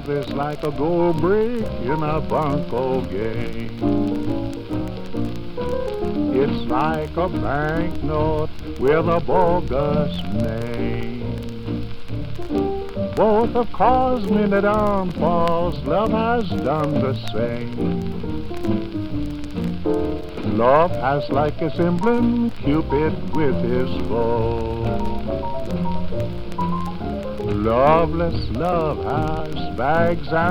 love is like a gold brick in a bunco game. It's like a banknote with a bogus name. Both have caused many downfalls, love has done the same. Love has like its emblem Cupid with his bow. Loveless love has bags